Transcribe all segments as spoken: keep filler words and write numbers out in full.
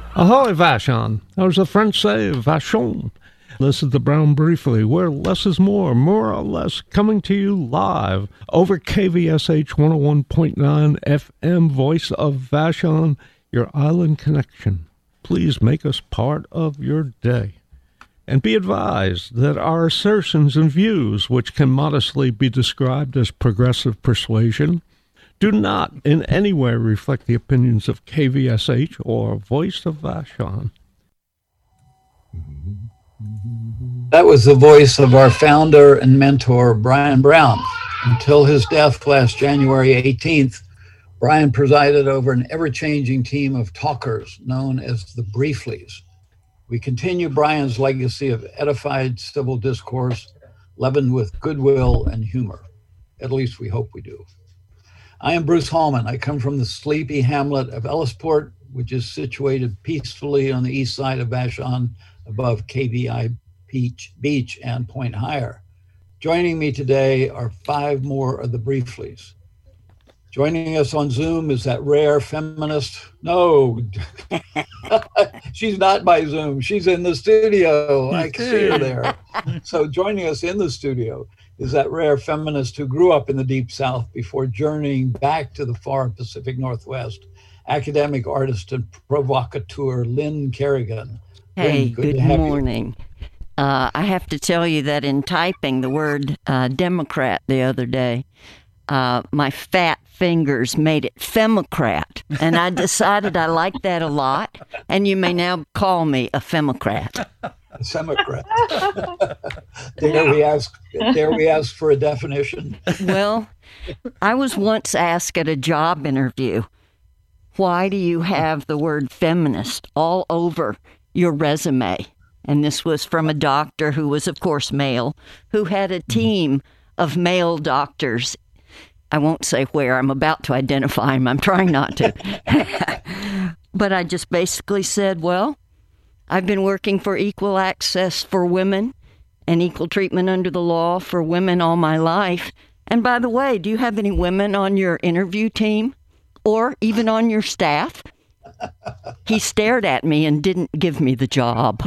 Ahoy, Vashon. As the French say, Vachon. This is the Brown Briefly, where less is more, more or less, coming to you live over K V S H one oh one point nine F M, Voice of Vashon, your island connection. Please make us part of your day. And be advised that our assertions and views, which can modestly be described as progressive persuasion, do not in any way reflect the opinions of K V S H or Voice of Vashon. That was the voice of our founder and mentor, Brian Brown. Until his death last January eighteenth, Brian presided over an ever-changing team of talkers known as the Brieflies. We continue Brian's legacy of edified civil discourse, leavened with goodwill and humor. At least we hope we do. I am Bruce Hallman. I come from the sleepy hamlet of Ellisport, which is situated peacefully on the east side of Vashon, above K V I Beach, Beach and Point Higher. Joining me today are five more of the Brieflies. Joining us on Zoom is that rare feminist. No, she's not by Zoom. She's in the studio. I can see her there. So joining us in the studio is that rare feminist who grew up in the Deep South before journeying back to the far Pacific Northwest, academic artist and provocateur Lynn Kerrigan. Hey, Lynn, good, good morning. Uh, I have to tell you that in typing the word uh, Democrat the other day, uh, my fat fingers made it Femocrat, and I decided I liked that a lot, and you may now call me a Femocrat. Democrat. dare we ask? Dare we ask for a definition? Well, I was once asked at a job interview, "Why do you have the word feminist all over your resume?" And this was from a doctor who was, of course, male, who had a team of male doctors. I won't say where. I'm about to identify him. I'm trying not to. But I just basically said, well, I've been working for equal access for women and equal treatment under the law for women all my life. And by the way, do you have any women on your interview team or even on your staff? He stared at me and didn't give me the job.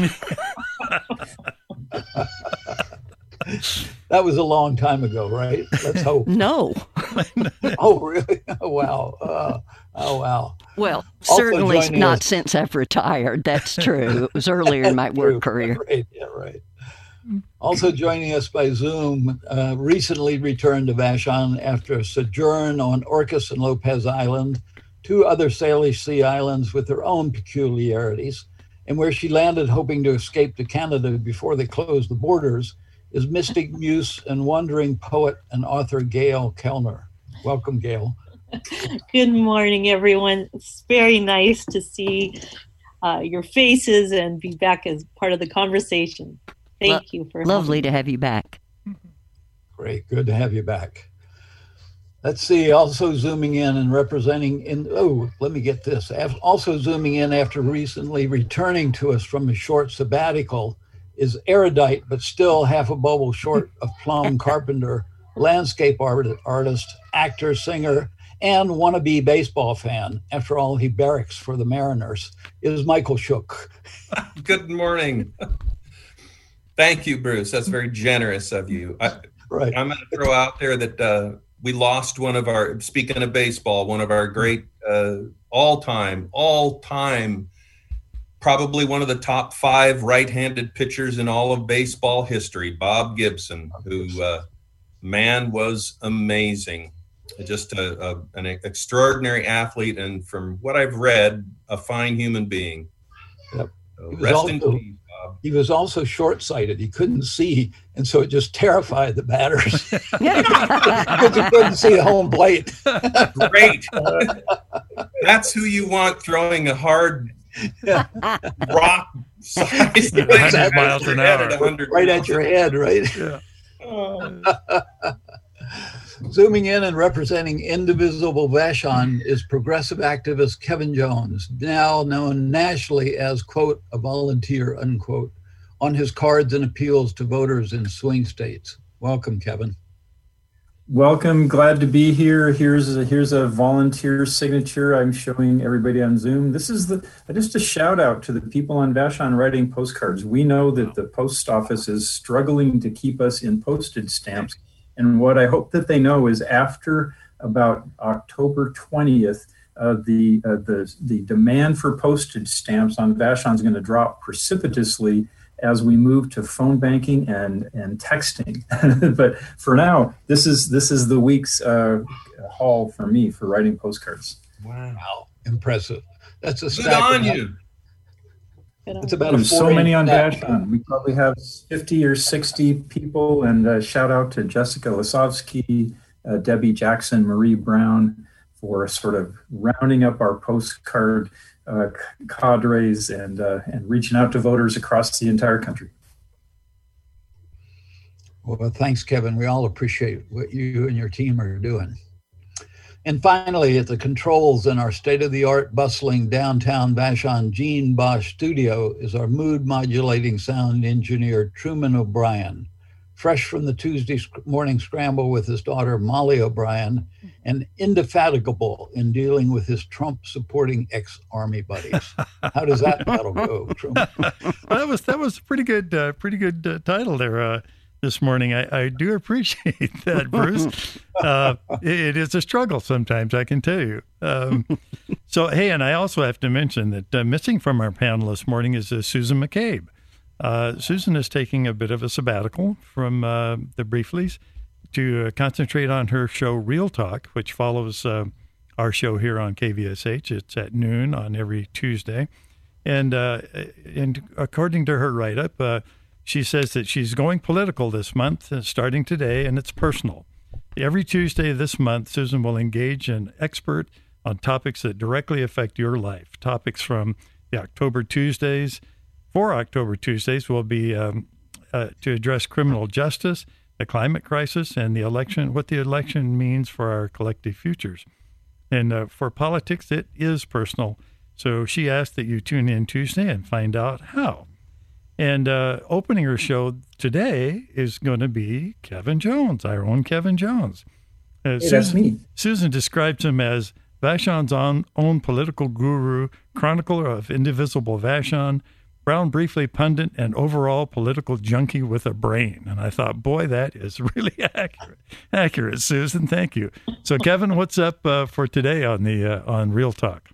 That was a long time ago, right? Let's hope. No. Oh, really? Oh, wow. Uh, oh, wow. Well, certainly not us. Since I've retired. That's true. It was earlier in my work career. Right, yeah, right. Also joining us by Zoom, uh, recently returned to Vashon after a sojourn on Orcas and Lopez Island, two other Salish Sea islands with their own peculiarities, and where she landed hoping to escape to Canada before they closed the borders, is mystic muse and wandering poet and author Gail Kellner. Welcome, Gail. Good morning, everyone. It's very nice to see uh, your faces and be back as part of the conversation. Thank Lo- you for lovely having to have you back. Great, good to have you back. Let's see, also zooming in and representing in, oh, let me get this. Also zooming in after recently returning to us from a short sabbatical is erudite, but still half a bubble short of plum carpenter, landscape art, artist, actor, singer, and wannabe baseball fan. After all, he barracks for the Mariners, is Michael Shook. Good morning. Thank you, Bruce. That's very generous of you. I, right. I'm going to throw out there that uh, we lost one of our, speaking of baseball, one of our great uh, all-time, all-time, probably one of the top five right-handed pitchers in all of baseball history, Bob Gibson, who, uh, man, was amazing. Just a, a, an extraordinary athlete, and from what I've read, a fine human being. Yep. So rest also, in peace, Bob. He was also short-sighted. He couldn't see, and so it just terrified the batters because he couldn't see the home plate. Great. That's who you want throwing a hard rock size one hundred miles an hour. Right at your head, right? Yeah. Oh. Zooming in and representing indivisible Vashon is progressive activist Kevin Jones, now known nationally as, quote, a volunteer, unquote, on his cards and appeals to voters in swing states. Welcome, Kevin. Welcome. Glad to be here. Here's a, here's a volunteer signature I'm showing everybody on Zoom. This is the just a shout out to the people on Vashon writing postcards. We know that the post office is struggling to keep us in postage stamps. And what I hope that they know is after about October twentieth, uh, the, uh, the, the demand for postage stamps on Vashon is going to drop precipitously as we move to phone banking and, and texting. But for now, this is this is the week's uh, haul for me for writing postcards. Wow. Wow. Impressive. That's a Good stack on of- you. It's about a There's so many on four-inch Vashon. We probably have fifty or sixty people, and uh, shout out to Jessica Lasovsky, uh, Debbie Jackson, Marie Brown for sort of rounding up our postcard uh, cadres and uh, and reaching out to voters across the entire country. Well, thanks, Kevin. We all appreciate what you and your team are doing. And finally, at the controls in our state-of-the-art bustling downtown Vashon Gene Bosch studio is our mood-modulating sound engineer, Truman O'Brien, fresh from the Tuesday morning scramble with his daughter, Molly O'Brien, and indefatigable in dealing with his Trump-supporting ex-Army buddies. How does that battle go, Truman? that was that was a pretty good, uh, pretty good uh, title there. Uh, This morning, I, I do appreciate that, Bruce. Uh, it, it is a struggle sometimes, I can tell you. Um, so, hey, and I also have to mention that uh, missing from our panel this morning is uh, Susan McCabe. Uh, Susan is taking a bit of a sabbatical from uh, the Brieflies to uh, concentrate on her show Real Talk, which follows uh, our show here on K V S H. It's at noon on every Tuesday. And, uh, and according to her write-up, uh, she says that she's going political this month, uh, starting today, and it's personal. Every Tuesday this month, Susan will engage an expert on topics that directly affect your life. Topics from the October Tuesdays, four October Tuesdays will be um, uh, to address criminal justice, the climate crisis, and the election, what the election means for our collective futures. And uh, for politics, it is personal. So she asked that you tune in Tuesday and find out how. And uh, opening her show today is going to be Kevin Jones, our own Kevin Jones. Uh, Hey, Susan, that's me. Susan describes him as Vashon's own, own political guru, chronicler of indivisible Vashon, Brown Briefly pundit, and overall political junkie with a brain. And I thought, boy, that is really accurate. Accurate, Susan. Thank you. So, Kevin, what's up uh, for today on the uh, on Real Talk?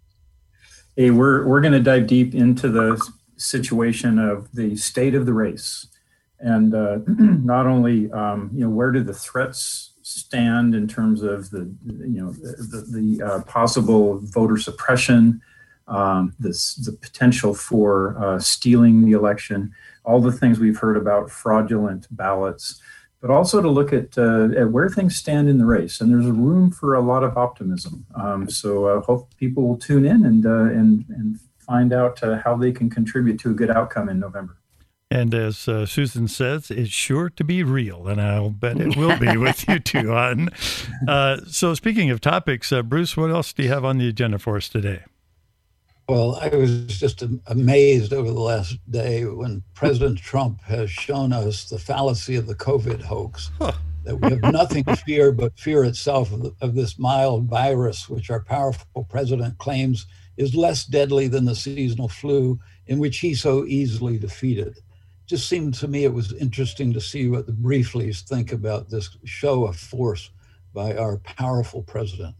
Hey, we're we're going to dive deep into the situation of the state of the race, and uh, not only um, you know where do the threats stand in terms of the you know the, the uh, possible voter suppression, um, this the potential for uh, stealing the election, all the things we've heard about, fraudulent ballots, but also to look at uh, at where things stand in the race. And there's a room for a lot of optimism. Um, so I hope people will tune in and uh, and and. find out uh, how they can contribute to a good outcome in November. And as uh, Susan says, it's sure to be real, and I'll bet it will be with you too on. Uh, so speaking of topics, uh, Bruce, what else do you have on the agenda for us today? Well, I was just amazed over the last day when President Trump has shown us the fallacy of the COVID hoax, huh. that we have nothing to fear but fear itself of, the, of this mild virus, which our powerful president claims is less deadly than the seasonal flu, in which he so easily defeated. Just seemed to me it was interesting to see what the Brieflies think about this show of force by our powerful president.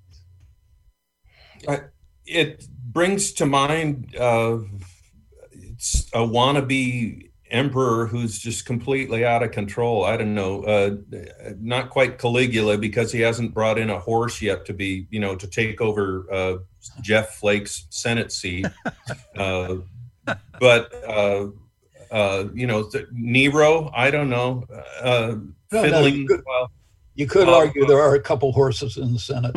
Uh, it brings to mind uh, it's a wannabe emperor who's just completely out of control. I don't know, uh, not quite Caligula, because he hasn't brought in a horse yet to be, you know, to take over uh, Jeff Flake's Senate seat. Uh, but, uh, uh, you know, Nero, I don't know, uh, no, fiddling. No, you could, well, you could uh, argue there are a couple horses in the Senate.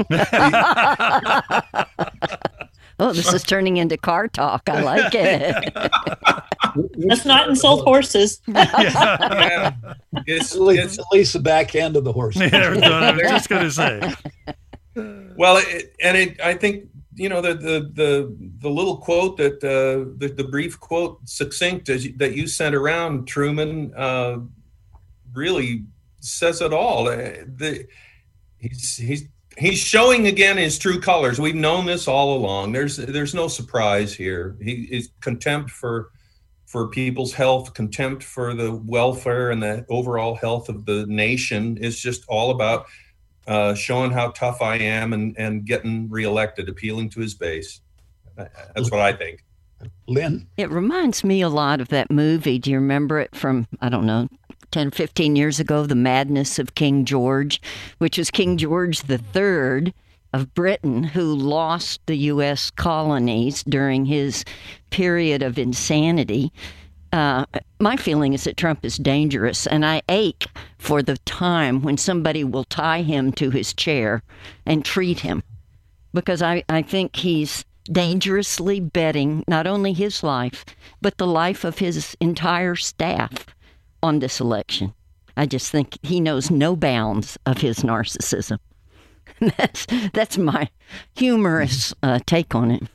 Oh, this is turning into car talk. I like it. Let's not insult horses. yeah. It's, at, least, it's, at least the back end of the horse. Yeah, I was just going to say. Well, it, and it, I think, you know, the the the, the little quote that uh, the, the brief quote, succinct, as you, that you sent around, Truman, uh, really says it all. The, he's he's he's showing again his true colors. We've known this all along. There's there's no surprise here. He is contempt for for people's health, contempt for the welfare and the overall health of the nation. Is just all about uh, showing how tough I am and and getting reelected, appealing to his base. That's what I think. Lynn? It reminds me a lot of that movie. Do you remember it from, I don't know, ten, fifteen years ago, The Madness of King George, which was King George the Third of Britain, who lost the U S colonies during his period of insanity. Uh, my feeling is that Trump is dangerous, and I ache for the time when somebody will tie him to his chair and treat him, because I, I think he's dangerously betting not only his life, but the life of his entire staff on this election. I just think he knows no bounds of his narcissism. that's that's my humorous uh, take on it.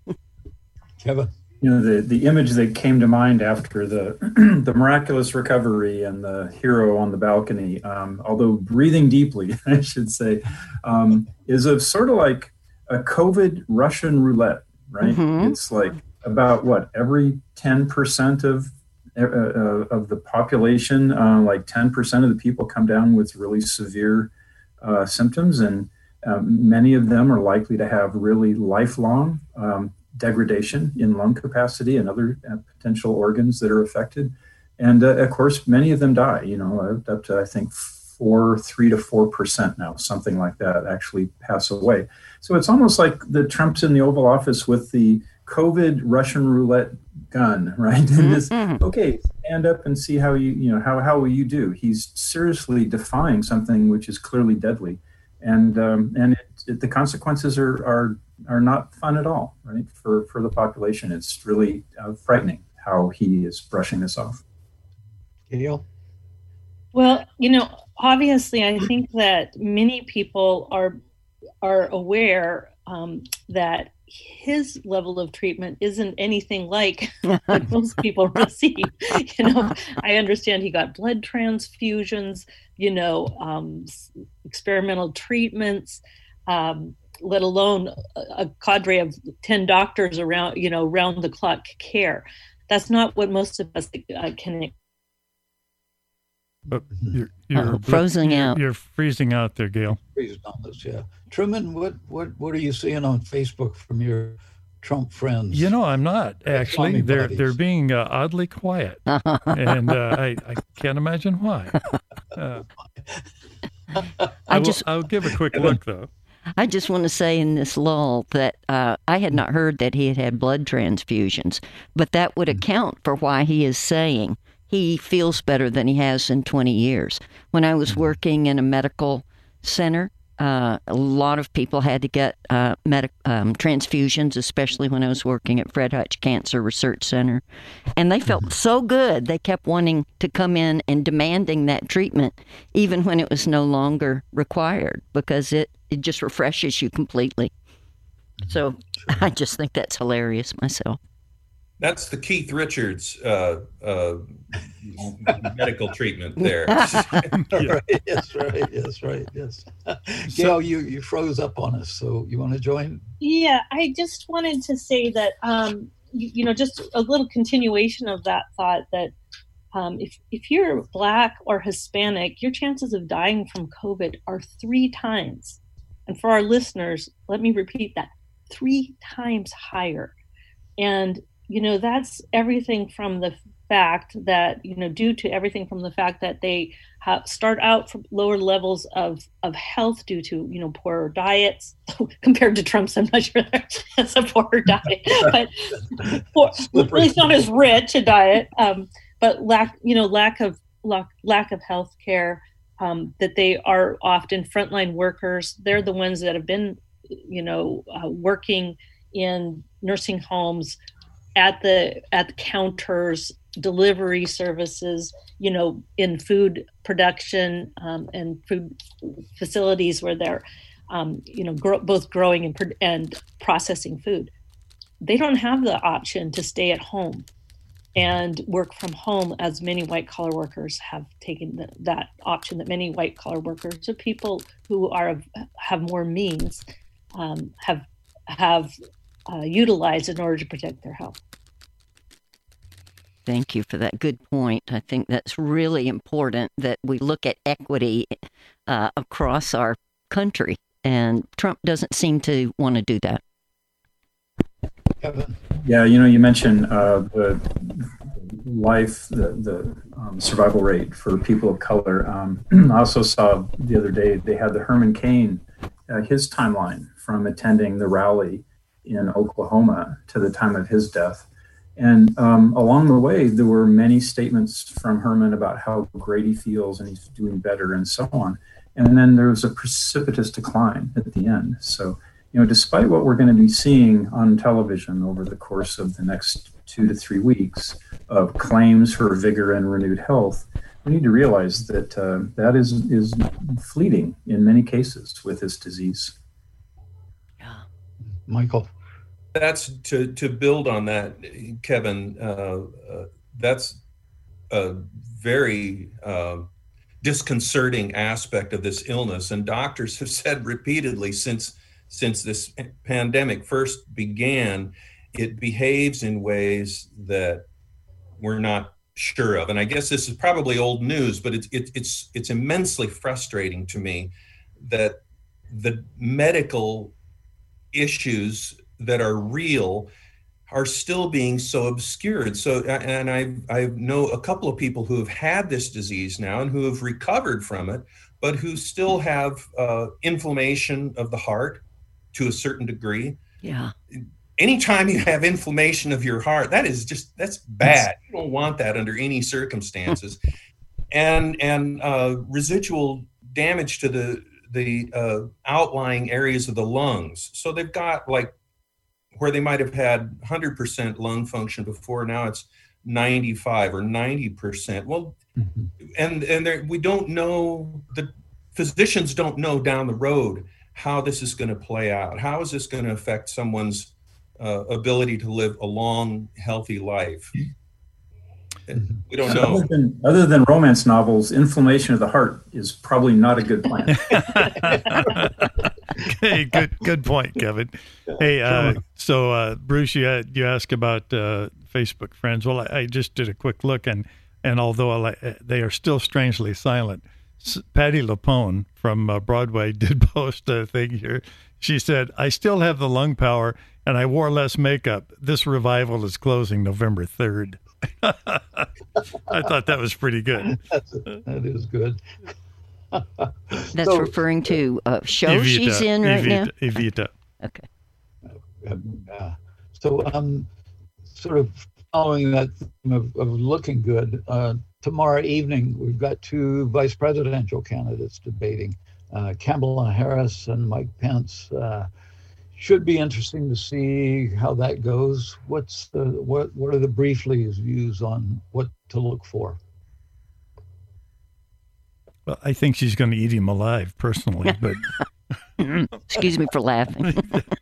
Kevin? You know, the, the image that came to mind after the the miraculous recovery and the hero on the balcony, um, although breathing deeply, I should say, um, is of sort of like a COVID Russian roulette, right? Mm-hmm. It's like about what, every ten percent of uh, of the population, uh, like ten percent of the people come down with really severe uh, symptoms, and um, many of them are likely to have really lifelong um, degradation in lung capacity and other uh, potential organs that are affected. And uh, of course, many of them die, you know, up to, I think, four, three to four percent now, something like that, actually pass away. So it's almost like the Trump's in the Oval Office with the COVID Russian roulette gun, right? And this, okay, stand up and see how you, you know, how, how will you do? He's seriously defying something which is clearly deadly. And um, and it, it, the consequences are, are are not fun at all, right? For, for the population, it's really uh, frightening how he is brushing this off. Gail? Well, you know, obviously, I think that many people are are aware um, that his level of treatment isn't anything like what most people receive. You know, I understand he got blood transfusions, you know, um, experimental treatments, um, let alone a, a cadre of ten doctors around, you know, round the clock care. That's not what most of us uh, can. But you're, you're uh, freezing you're, out. You're freezing out there, Gail. Freezing on this, yeah. Truman, what, what, what are you seeing on Facebook from your Trump friends? You know, I'm not actually. They're buddies. they're being uh, oddly quiet, and uh, I I can't imagine why. Uh, I, I will, just I'll give a quick look though. I just want to say in this lull that uh, I had not heard that he had had blood transfusions, but that would account for why he is saying he feels better than he has in twenty years. When I was working in a medical center, uh, a lot of people had to get uh, medic- um, transfusions, especially when I was working at Fred Hutch Cancer Research Center. And they felt so good, they kept wanting to come in and demanding that treatment, even when it was no longer required, because it, it just refreshes you completely. So I just think that's hilarious myself. That's the Keith Richards uh, uh, medical treatment there. Right, yes, right, yes, right, yes. Gail, you, you froze up on us, so you want to join? Yeah, I just wanted to say that, um, you, you know, just a little continuation of that thought that um, if, if you're Black or Hispanic, your chances of dying from COVID are three times. And for our listeners, let me repeat that, three times higher. And you know, that's everything from the fact that, you know, due to everything from the fact that they have start out from lower levels of, of health due to, you know, poorer diets compared to Trump's. I'm not sure that's a poorer diet, but poor, at least not as rich a diet, um, but lack, you know, lack of lack, lack of health care, um, that they are often frontline workers. They're the ones that have been, you know, uh, working in nursing homes, at the at the counters, delivery services, you know, in food production um, and food facilities where they're, um, you know, grow, both growing and, and processing food. They don't have the option to stay at home. and work from home, as many white collar workers have taken the, that option, that many white collar workers or people who are have more means um, have have uh, utilized in order to protect their health. Thank you for that good point. I think that's really important that we look at equity uh, across our country, and Trump doesn't seem to want to do that. Kevin? Yeah, you know, you mentioned uh, the life, the, the um, survival rate for people of color. Um, I also saw the other day they had the Herman Cain, uh, his timeline from attending the rally in Oklahoma to the time of his death. And um, along the way, there were many statements from Herman about how great he feels and he's doing better and so on. And then there was a precipitous decline at the end. So, you know, despite what we're going to be seeing on television over the course of the next two to three weeks of claims for vigor and renewed health, we need to realize that uh, that is is fleeting in many cases with this disease. Yeah. Michael? That's to, to build on that, Kevin, uh, uh, that's a very uh, disconcerting aspect of this illness. And doctors have said repeatedly since since this pandemic first began, it behaves in ways that we're not sure of. And I guess this is probably old news, but it's it, it's it's immensely frustrating to me that the medical issues that are real are still being so obscured. So, and I I know a couple of people who have had this disease now and who have recovered from it, but who still have uh, inflammation of the heart to a certain degree. Yeah. Anytime you have inflammation of your heart, that is just, that's bad. You don't want that under any circumstances. and and uh, residual damage to the, the uh, outlying areas of the lungs. So they've got like, where they might have had one hundred percent lung function before, now it's ninety-five or ninety percent. Well, mm-hmm. and and there, we don't know, the physicians don't know down the road how this is going to play out. How is this going to affect someone's uh, ability to live a long, healthy life? Mm-hmm. We don't know. Other than, other than romance novels, inflammation of the heart is probably not a good plan. Hey, good good point, Kevin. Hey, uh, so uh, Bruce, you had, you asked about uh, Facebook friends. Well, I, I just did a quick look, and and although I, they are still strangely silent, Patti LuPone from uh, Broadway did post a thing here. She said, "I still have the lung power, and I wore less makeup. This revival is closing November third." I thought that was pretty good. That's, that is good. That's so, referring to a show Evita, she's in right Evita, now? Evita. Okay. Uh, so um, sort of following that theme of, of looking good, uh, tomorrow evening we've got two vice presidential candidates debating, uh, Kamala Harris and Mike Pence. Uh, should be interesting to see how that goes. What's the what? What are the Briefly's views on what to look for? Well, I think she's going to eat him alive, personally. But excuse me for laughing.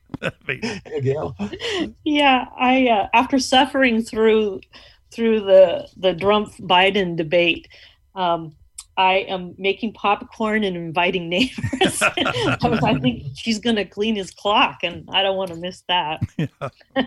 Yeah, I uh, after suffering through through the the Trump Biden debate, um, I am making popcorn and inviting neighbors. I think she's going to clean his clock, and I don't want to miss that. Yeah.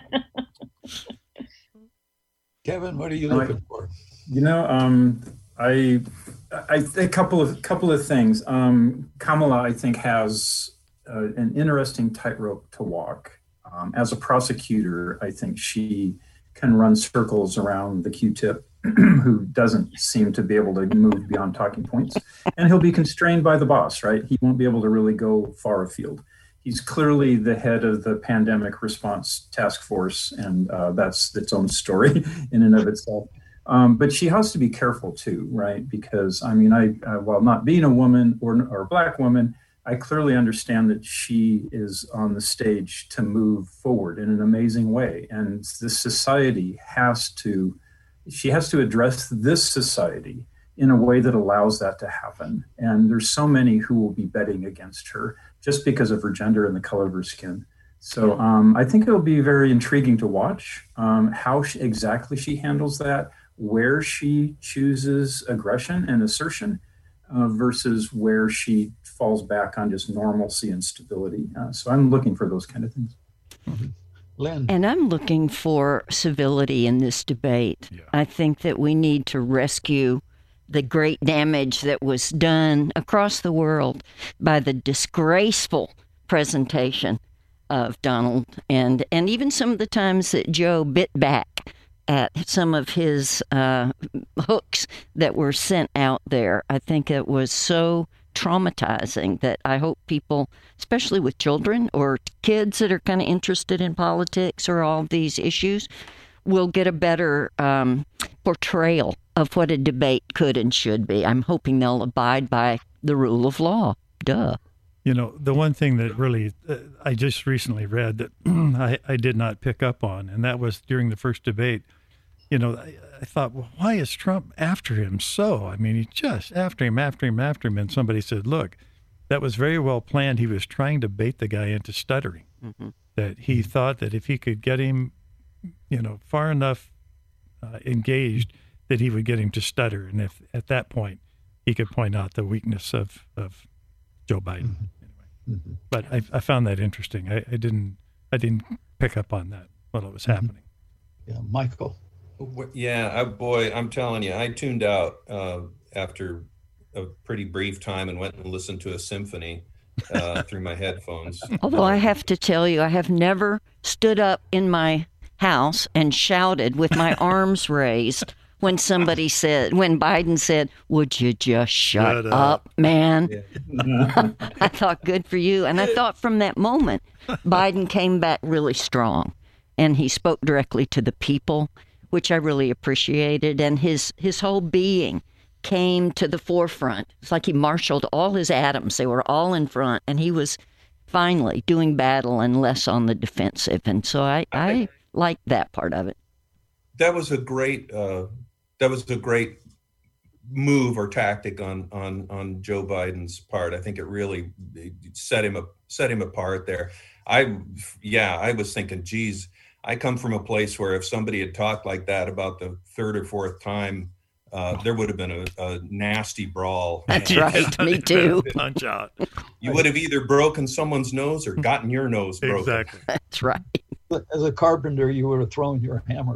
Kevin, what are you looking for? You know, um, I, I a couple of couple of things. Um, Kamala, I think, has uh, an interesting tightrope to walk. Um, as a prosecutor, I think she can run circles around the Q-tip, who doesn't seem to be able to move beyond talking points, and he'll be constrained by the boss, right? He won't be able to really go far afield. He's clearly the head of the pandemic response task force, and uh, that's its own story in and of itself. Um, but she has to be careful too, right? Because I mean, I uh, while not being a woman or, or a Black woman, I clearly understand that she is on the stage to move forward in an amazing way, and this society has to. She has to address this society in a way that allows that to happen. And there's so many who will be betting against her just because of her gender and the color of her skin. So um, I think it'll be very intriguing to watch um, how she, exactly she handles that, where she chooses aggression and assertion uh, versus where she falls back on just normalcy and stability. Uh, so I'm looking for those kind of things. Mm-hmm. Lynn. And I'm looking for civility in this debate. Yeah. I think that we need to rescue the great damage that was done across the world by the disgraceful presentation of Donald, and, and even some of the times that Joe bit back at some of his uh, hooks that were sent out there. I think it was so traumatizing that I hope people, especially with children or kids that are kind of interested in politics or all these issues, will get a better um, portrayal of what a debate could and should be. I'm hoping they'll abide by the rule of law. Duh. You know, the one thing that really uh, I just recently read that I, I did not pick up on, and that was during the first debate. You know, I, I thought, well, why is Trump after him so? I mean, he just after him, after him, after him. And somebody said, look, that was very well planned. He was trying to bait the guy into stuttering. Mm-hmm. That he thought that if he could get him, you know, far enough uh, engaged, that he would get him to stutter. And if at that point he could point out the weakness of, of Joe Biden. Mm-hmm. Anyway. Mm-hmm. But I, I found that interesting. I, I didn't I didn't pick up on that while it was mm-hmm. happening. Yeah, Michael. Yeah, I, boy, I'm telling you, I tuned out uh, after a pretty brief time and went and listened to a symphony uh, through my headphones. Although I have to tell you, I have never stood up in my house and shouted with my arms raised when somebody said, when Biden said, would you just shut, shut up, up, man? Yeah. I thought, good for you. And I thought from that moment, Biden came back really strong, and he spoke directly to the people, which I really appreciated. And his, his whole being came to the forefront. It's like he marshaled all his atoms. They were all in front, and he was finally doing battle and less on the defensive. And so I, I liked that part of it. That was a great, uh, that was a great move or tactic on, on, on Joe Biden's part. I think it really set him up, set him apart there. I, yeah, I was thinking, geez, I come from a place where if somebody had talked like that about the third or fourth time, uh, there would have been a, a nasty brawl. That's and, right. Me too. Punch out. You would have either broken someone's nose or gotten your nose broken. Exactly. That's right. As a carpenter, you would have thrown your hammer.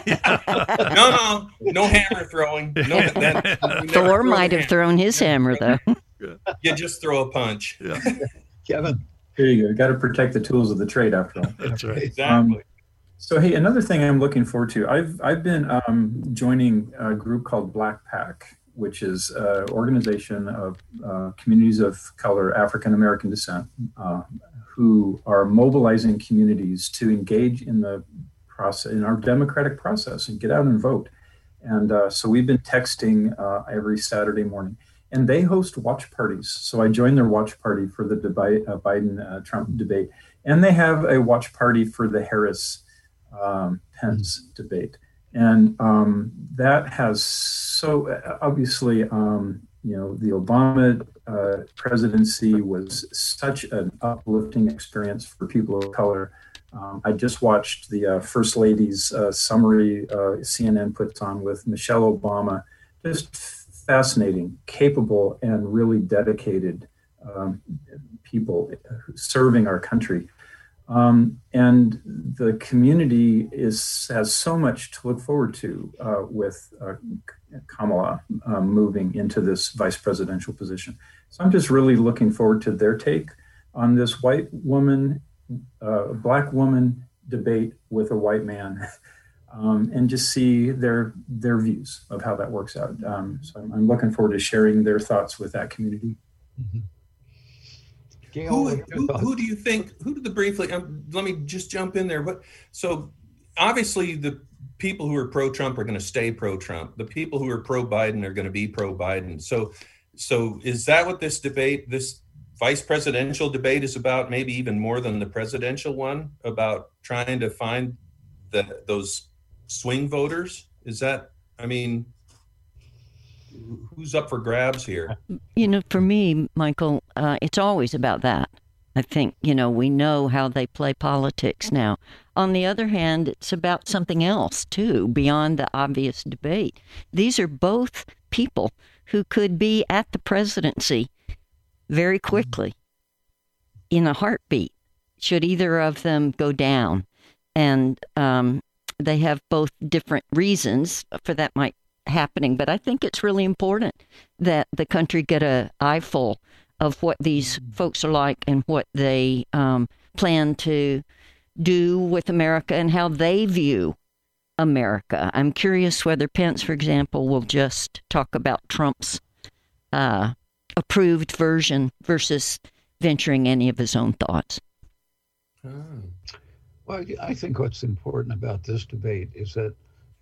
no, no, no hammer throwing. No, that, Thor might have thrown his hammer, though. You just throw a punch. Yeah. Kevin. Here you go. Got to protect the tools of the trade, after all. That's right. Exactly. Um, so, hey, another thing I'm looking forward to. I've I've been um, joining a group called Black PAC, which is an organization of uh, communities of color, African American descent, uh, who are mobilizing communities to engage in the process, in our democratic process, and get out and vote. And uh, so we've been texting uh, every Saturday morning. And they host watch parties. So I joined their watch party for the debate, uh, Biden-Trump uh, debate. And they have a watch party for the Harris-Pence um, debate. And um, that has so, obviously, um, you know, the Obama uh, presidency was such an uplifting experience for people of color. Um, I just watched the uh, First Lady's uh, summary uh, C N N puts on with Michelle Obama. Just fascinating, capable, and really dedicated um, people serving our country. Um, and the community is has so much to look forward to uh, with uh, Kamala uh, moving into this vice presidential position. So I'm just really looking forward to their take on this white woman, uh, black woman debate with a white man. Um, and just see their their views of how that works out. Um, so I'm, I'm looking forward to sharing their thoughts with that community. Mm-hmm. Gail, who, who, who do you think, who did the briefly, um, let me just jump in there. What, so obviously the people who are pro-Trump are going to stay pro-Trump. The people who are pro-Biden are going to be pro-Biden. So, so is that what this debate, this vice presidential debate is about, maybe even more than the presidential one, about trying to find the, those swing voters? Is that, I mean, who's up for grabs here? You know, for me, Michael, uh, it's always about that. I think, you know, we know how they play politics now. On the other hand, it's about something else, too, beyond the obvious debate. These are both people who could be at the presidency very quickly, in a heartbeat, should either of them go down. And um, they have both different reasons for that might happening. But I think it's really important that the country get a eyeful of what these folks are like and what they um, plan to do with America and how they view America. I'm curious whether Pence, for example, will just talk about Trump's uh, approved version versus venturing any of his own thoughts. Oh. Well, I think what's important about this debate is that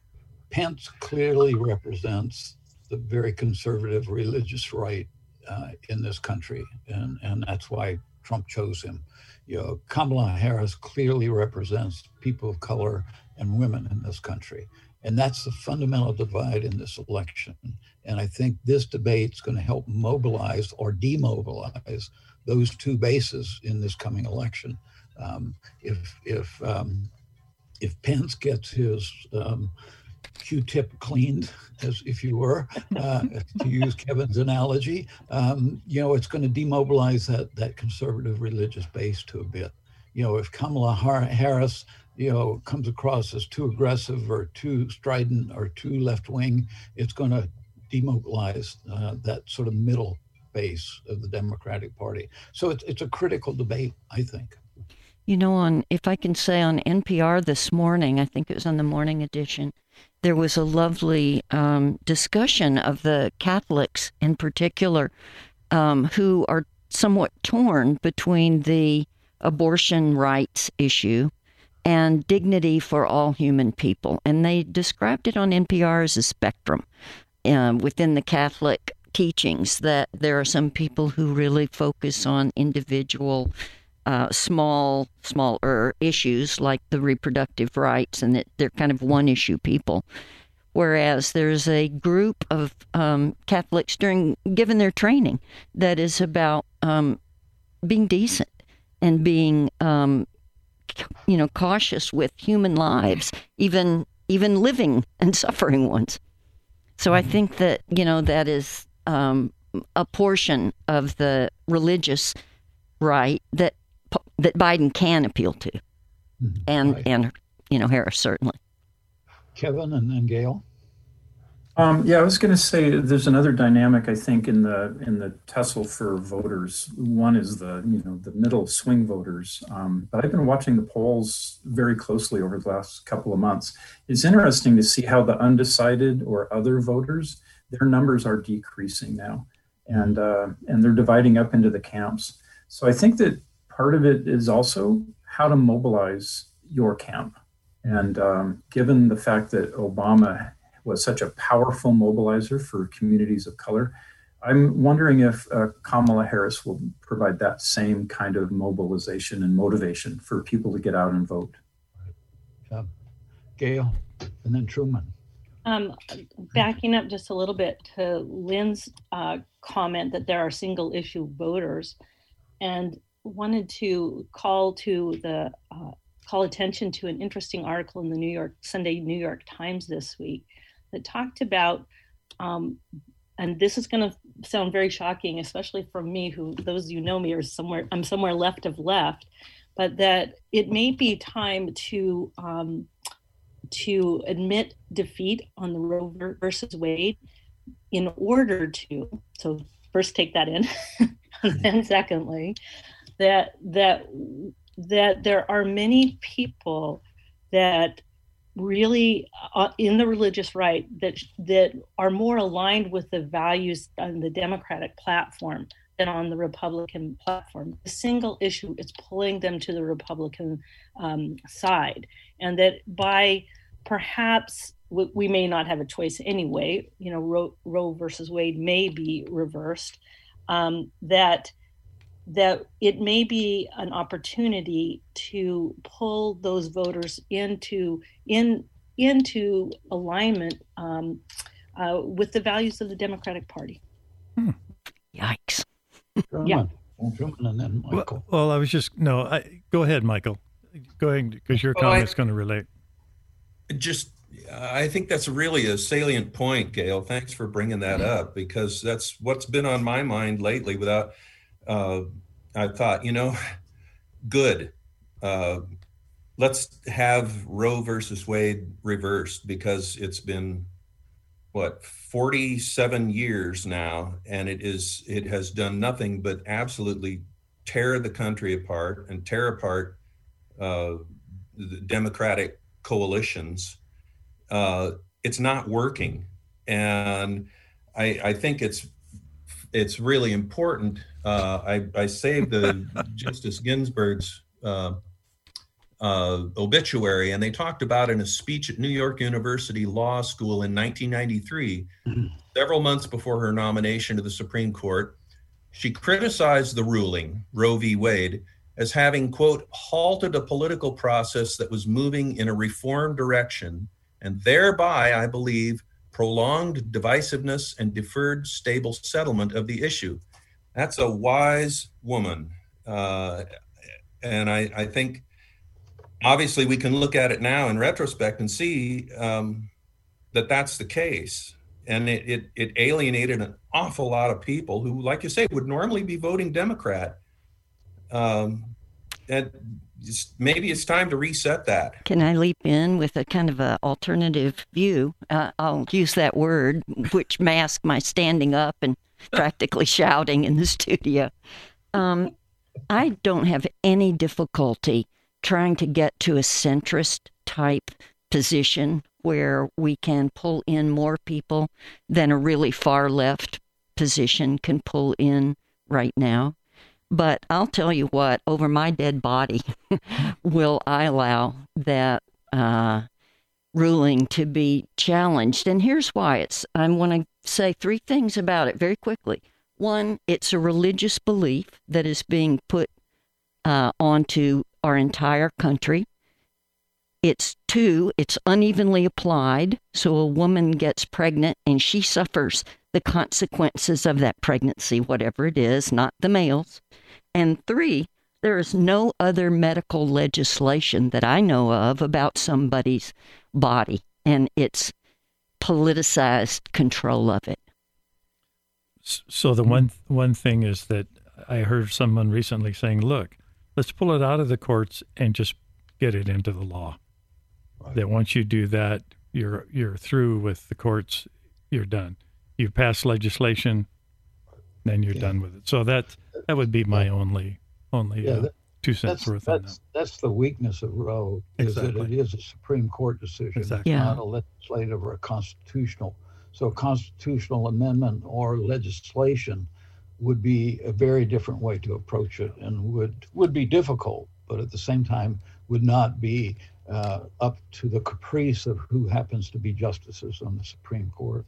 Pence clearly represents the very conservative religious right uh, in this country, and, and that's why Trump chose him. You know, Kamala Harris clearly represents people of color and women in this country, and that's the fundamental divide in this election. And I think this debate is going to help mobilize or demobilize those two bases in this coming election. Um, if if um, if Pence gets his um, Q-tip cleaned, as if you were, uh, to use Kevin's analogy, um, you know, it's going to demobilize that that conservative religious base to a bit. You know, if Kamala Harris, you know, comes across as too aggressive or too strident or too left-wing, it's going to demobilize uh, that sort of middle base of the Democratic Party. So it's it's a critical debate, I think. You know, on if I can say on N P R this morning, I think it was on the morning edition, there was a lovely um, discussion of the Catholics in particular um, who are somewhat torn between the abortion rights issue and dignity for all human people. And they described it on N P R as a spectrum um, within the Catholic teachings, that there are some people who really focus on individual Uh, small, smaller issues like the reproductive rights, and that they're kind of one-issue people. Whereas there's a group of um, Catholics during given their training that is about um, being decent and being, um, you know, cautious with human lives, even even living and suffering ones. So I think that, you know, that is um, a portion of the religious right that. that Biden can appeal to, and, right. and you know, Harris certainly. Kevin and then Gail. Um, yeah, I was going to say there's another dynamic, I think, in the in the tussle for voters. One is the, you know, the middle swing voters. Um, but I've been watching the polls very closely over the last couple of months. It's interesting to see how the undecided or other voters, their numbers are decreasing now, and uh, and they're dividing up into the camps. So I think that part of it is also how to mobilize your camp. And um, given the fact that Obama was such a powerful mobilizer for communities of color, I'm wondering if uh, Kamala Harris will provide that same kind of mobilization and motivation for people to get out and vote. Yeah. Gail, and then Truman. Um, backing up just a little bit to Lynn's uh, comment that there are single issue voters, and wanted to call to the uh, call attention to an interesting article in the New York Sunday New York Times this week that talked about, um, and this is going to sound very shocking, especially for me, who those of you know me are somewhere I'm somewhere left of left, but that it may be time to um, to admit defeat on the Roe versus Wade in order to. So first, take that in, and then secondly. that that that there are many people that really uh, in the religious right that that are more aligned with the values on the Democratic platform than on the Republican platform. The single issue is pulling them to the Republican um, side, and that by perhaps we, we may not have a choice anyway. You know, Roe, Roe versus Wade may be reversed. Um, that that it may be an opportunity to pull those voters into in into alignment um, uh, with the values of the Democratic Party. Hmm. Yikes. Yeah. Truman and then Michael. Well, well, I was just, no, I, go ahead, Michael. Go ahead, because your Well, comment's I- going to relate. Just, I think that's really a salient point, Gail. Thanks for bringing that up, because that's what's been on my mind lately. Without, uh, I thought, you know, good. Uh, let's have Roe versus Wade reversed, because it's been, what, forty-seven years now, and it is it has done nothing but absolutely tear the country apart and tear apart uh, the Democratic coalitions. Uh, it's not working, and I, I think it's it's really important. Uh, I, I saved the Justice Ginsburg's uh, uh, obituary, and they talked about in a speech at New York University Law School in nineteen ninety-three, mm-hmm. several months before her nomination to the Supreme Court. She criticized the ruling, Roe v. Wade, as having, quote, halted a political process that was moving in a reform direction, and thereby, I believe, prolonged divisiveness and deferred stable settlement of the issue. That's a wise woman. Uh, and I, I think, obviously, we can look at it now in retrospect and see um, that that's the case. And it, it, it alienated an awful lot of people who, like you say, would normally be voting Democrat. Um, and just, maybe it's time to reset that. Can I leap in with a kind of a alternative view? Uh, I'll use that word, which masks my standing up and practically shouting in the studio. Um, I don't have any difficulty trying to get to a centrist type position where we can pull in more people than a really far left position can pull in right now. But I'll tell you what, over my dead body, will I allow that uh, ruling to be challenged? And here's why. It's I want to say three things about it very quickly. One, it's a religious belief that is being put uh, onto our entire country. It's two, it's unevenly applied. So a woman gets pregnant and she suffers the consequences of that pregnancy, whatever it is, not the males. And three, there is no other medical legislation that I know of about somebody's body, and it's politicized control of it. So the one one thing is that I heard someone recently saying, look, let's pull it out of the courts and just get it into the law. Right. That once you do that, you're you're through with the courts, you're done. You pass legislation, then you're yeah. done with it. So that that would be my yeah. only only yeah, uh, that, two cents that's, worth that's, on that. That's the weakness of Roe, is exactly. that it is a Supreme Court decision, exactly. yeah. not a legislative or a constitutional. So a constitutional amendment or legislation would be a very different way to approach it, and would would be difficult, but at the same time would not be uh, up to the caprice of who happens to be justices on the Supreme Court.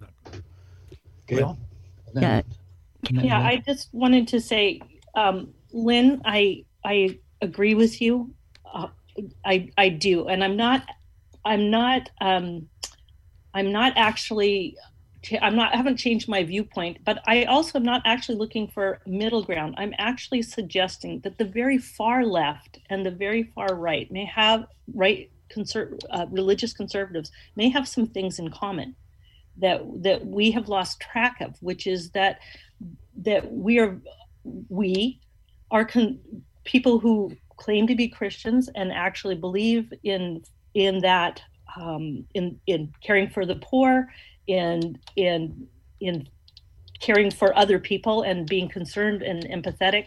Gail? Yeah. Yeah, I just wanted to say, um, Lynn, I I agree with you. Uh, I I do, and I'm not I'm not um, I'm not actually I'm not I haven't changed my viewpoint, but I also am not actually looking for middle ground. I'm actually suggesting that the very far left and the very far right may have right conser- uh, religious conservatives may have some things in common that that we have lost track of, which is that that we are we are con- people who claim to be Christians and actually believe in in that um, in in caring for the poor, in in in caring for other people and being concerned and empathetic.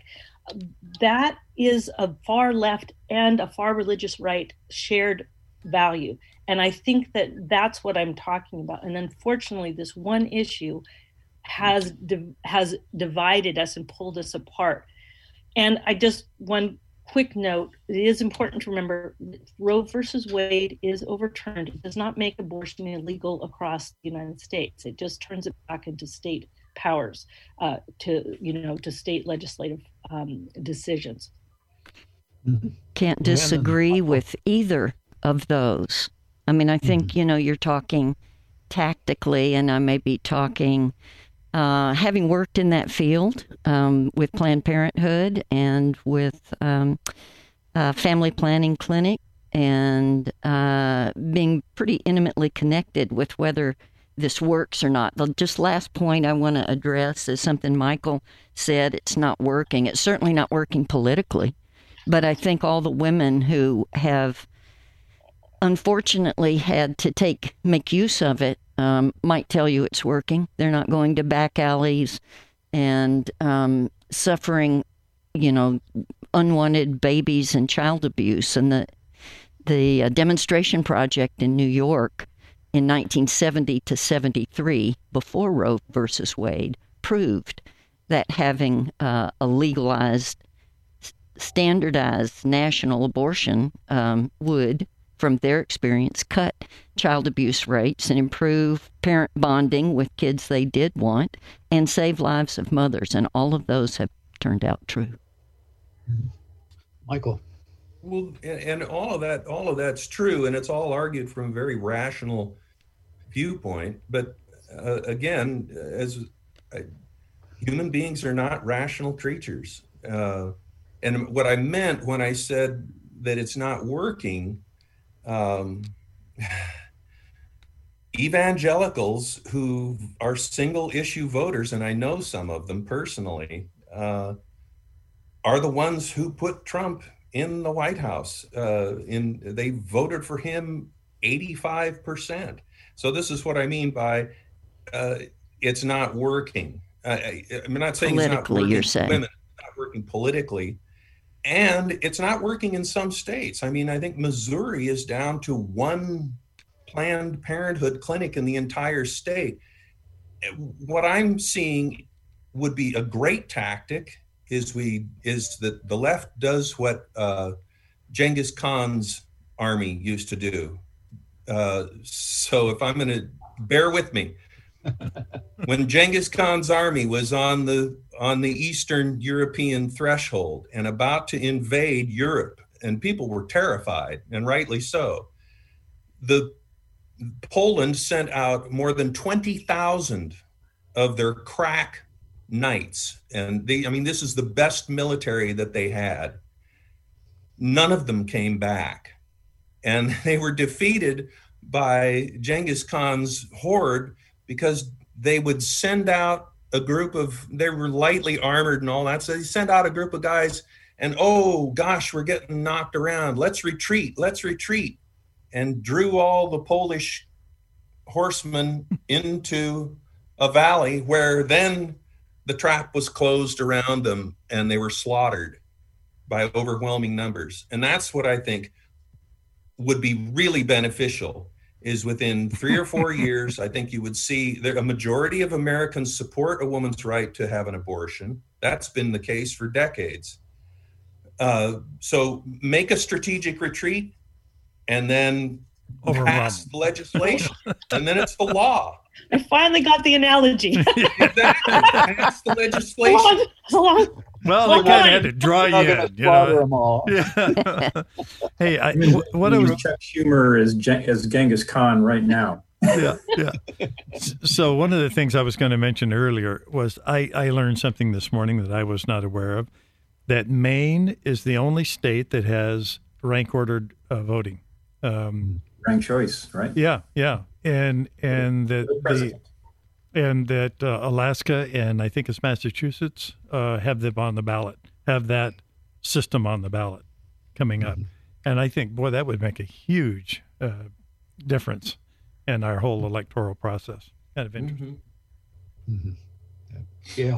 That is a far left and a far religious right shared value. And I think that that's what I'm talking about. And unfortunately, this one issue has di- has divided us and pulled us apart. And I just, one quick note, it is important to remember Roe versus Wade is overturned. It does not make abortion illegal across the United States. It just turns it back into state powers, uh, to, you know, to state legislative um, decisions. Can't disagree with either of those. I mean, I think, you know, you're talking tactically, and I may be talking Uh, having worked in that field um, with Planned Parenthood and with um, uh, Family Planning Clinic, and uh, being pretty intimately connected with whether this works or not. The just last point I want to address is something Michael said. It's not working. It's certainly not working politically. But I think all the women who have unfortunately had to take make use of it um, might tell you it's working. They're not going to back alleys and um, suffering, you know, unwanted babies and child abuse. And the the uh, demonstration project in New York in nineteen seventy to seventy-three, before Roe versus Wade, proved that having uh, a legalized, standardized national abortion um, would, from their experience, cut child abuse rates and improve parent bonding with kids they did want and save lives of mothers. And all of those have turned out true. Michael. Well, and, and all of that, all of that's true, and it's all argued from a very rational viewpoint. But uh, again, as uh, human beings are not rational creatures, uh, and what I meant when I said that it's not working, um, evangelicals who are single issue voters, and I know some of them personally, uh, are the ones who put Trump in the White House. Uh, in they voted for him eighty-five percent. So this is what I mean by uh, it's not working. Uh, I, I'm not saying it's not working you're saying. for women, it's not working politically, and it's not working in some states. I mean, I think Missouri is down to one Planned Parenthood clinic in the entire state. What I'm seeing would be a great tactic is we is that the left does what uh, Genghis Khan's army used to do. Uh, so if I'm going to bear with me, when Genghis Khan's army was on the on the Eastern European threshold and about to invade Europe, and people were terrified, and rightly so, the Poland sent out more than twenty thousand of their crack knights. And they, I mean, this is the best military that they had. None of them came back. And they were defeated by Genghis Khan's horde because they would send out a group of, they were lightly armored and all that. So they sent out a group of guys and, oh gosh, we're getting knocked around. Let's retreat, let's retreat. And drew all the Polish horsemen into a valley where then the trap was closed around them and they were slaughtered by overwhelming numbers. And that's what I think would be really beneficial is within three or four years, I think you would see that a majority of Americans support a woman's right to have an abortion. That's been the case for decades. Uh, so make a strategic retreat and then pass the legislation, and then it's the law. I finally got the analogy. Exactly. Pass the legislation. Long, long, well, long they kind of line. had to draw you in. You know? Them all. Yeah. Hey, I, what I was Chuck Schumer is Gen- as Genghis Khan right now. yeah, yeah. So one of the things I was going to mention earlier was I, I learned something this morning that I was not aware of, that Maine is the only state that has rank ordered uh, voting. Um, Rank choice, right? yeah, yeah, and and that the and that uh, Alaska and I think it's Massachusetts uh, have them on the ballot, have that system on the ballot coming up, mm-hmm. and I think boy that would make a huge uh, difference in our whole electoral process. Kind of interesting. Mm-hmm. Mm-hmm. Yeah.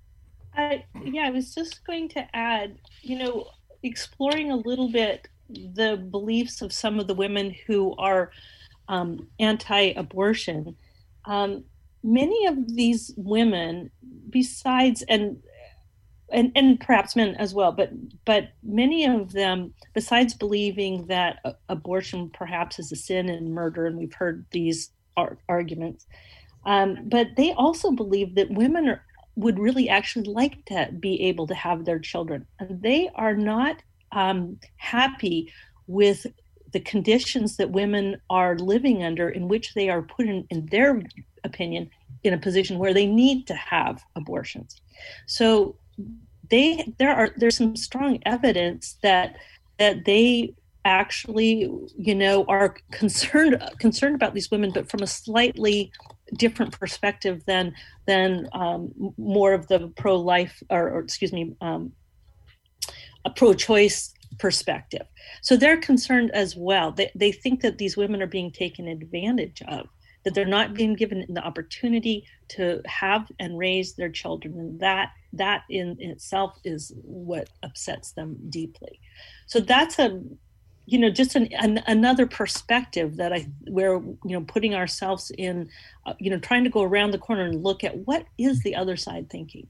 I, yeah, I was just going to add, you know, exploring a little bit the beliefs of some of the women who are um, anti-abortion. Um, many of these women, besides, and, and and perhaps men as well, but but many of them, besides believing that uh, abortion perhaps is a sin and murder, and we've heard these ar- arguments, um, but they also believe that women are, would really actually like to be able to have their children. And they are not um, happy with the conditions that women are living under, in which they are put in, in their opinion, in a position where they need to have abortions. So they there are there's some strong evidence that that they actually, you know, are concerned concerned about these women, but from a slightly different perspective than than um, more of the pro-life or, or excuse me, um, a pro-choice perspective. So they're concerned as well. They they think that these women are being taken advantage of, that they're not being given the opportunity to have and raise their children, and that that in, in itself is what upsets them deeply. So that's a you know, just an, an, another perspective that I, where, you know, putting ourselves in, uh, you know, trying to go around the corner and look at what is the other side thinking.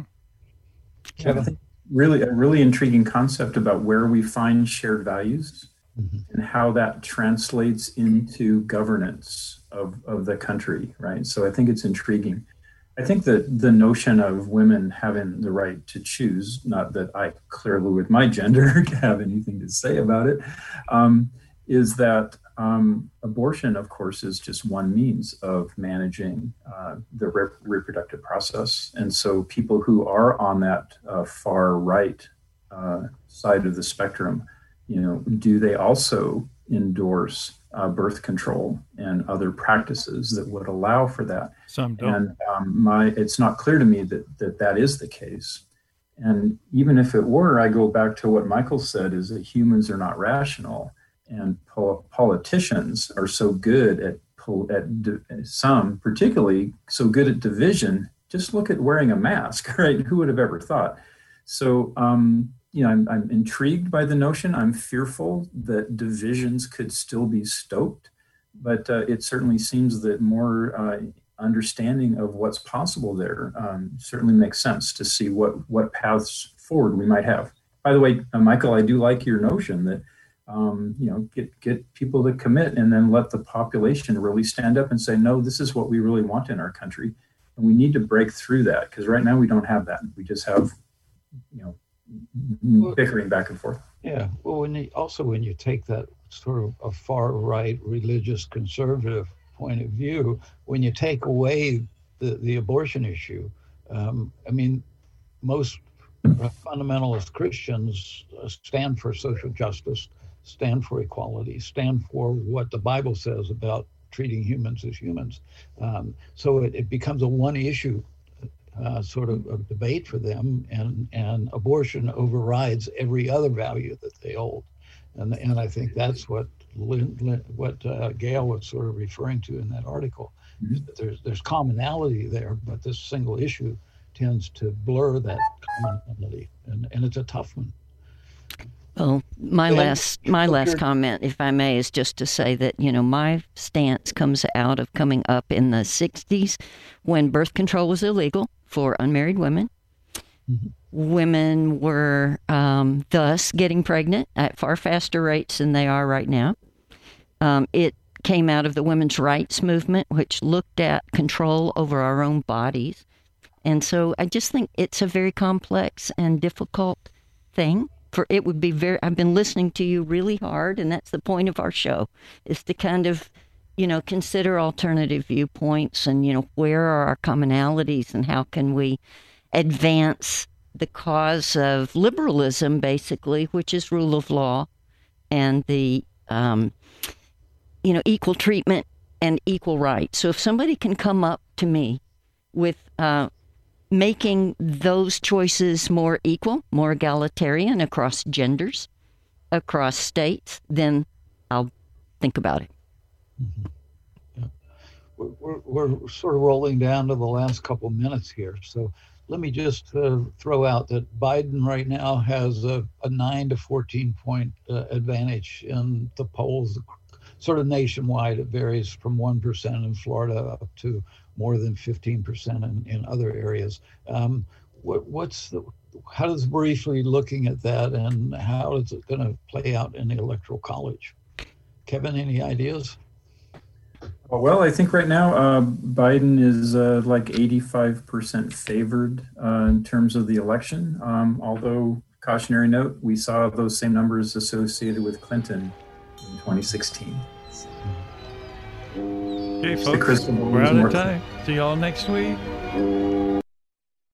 Kevin, really, a really intriguing concept about where we find shared values mm-hmm. and how that translates into governance of, of the country, right? So I think it's intriguing. I think that the notion of women having the right to choose, not that I clearly with my gender have anything to say about it, um, is that um, abortion, of course, is just one means of managing uh, the re- reproductive process. And so people who are on that uh, far right uh, side of the spectrum, you know, do they also endorse Uh, birth control and other practices that would allow for that? Some don't. And um, my, it's not clear to me that, that that is the case. And even if it were, I go back to what Michael said, is that humans are not rational, and pol- politicians are so good at, pol- at di- some, particularly so good at division. Just look at wearing a mask, right? Who would have ever thought? So, um, you know, I'm, I'm intrigued by the notion. I'm fearful that divisions could still be stoked, but uh, it certainly seems that more uh, understanding of what's possible there um, certainly makes sense to see what, what paths forward we might have. By the way, uh, Michael, I do like your notion that, um, you know, get, get people to commit and then let the population really stand up and say, no, this is what we really want in our country. And we need to break through that, because right now we don't have that. We just have, you know, bickering back and forth. Yeah. Well, when you, also when you take that sort of a far right religious conservative point of view, when you take away the, the abortion issue, um, I mean, most fundamentalist Christians stand for social justice, stand for equality, stand for what the Bible says about treating humans as humans. Um, so it, it becomes a one issue Uh, sort of a debate for them, and, and abortion overrides every other value that they hold. And and I think that's what Lynn, Lynn, what uh, Gail was sort of referring to in that article. Mm-hmm. Is that there's, there's commonality there, but this single issue tends to blur that commonality, and, and it's a tough one. Well, my last my last comment, if I may, is just to say that, you know, my stance comes out of coming up in the sixties when birth control was illegal for unmarried women. Mm-hmm. Women were um, thus getting pregnant at far faster rates than they are right now. Um, it came out of the women's rights movement, which looked at control over our own bodies. And so I just think it's a very complex and difficult thing. For it would be very, I've been listening to you really hard, and that's the point of our show, is to kind of, you know, consider alternative viewpoints and, you know, where are our commonalities and how can we advance the cause of liberalism, basically, which is rule of law and the, um, you know, equal treatment and equal rights. So if somebody can come up to me with, uh, making those choices more equal, more egalitarian across genders, across states, then I'll think about it. Mm-hmm. Yeah. We're, we're, we're sort of rolling down to the last couple minutes here. So let me just uh, throw out that Biden right now has a, a nine to fourteen point uh, advantage in the polls, sort of nationwide. It varies from one percent in Florida up to more than fifteen percent in, in other areas. Um, what, what's the, how does briefly looking at that, and how is it going to play out in the Electoral College? Kevin, any ideas? Well, I think right now uh, Biden is uh, like eighty-five percent favored uh, in terms of the election. Um, although, cautionary note, we saw those same numbers associated with Clinton in twenty sixteen. Okay, folks, we're out of time. See y'all next week.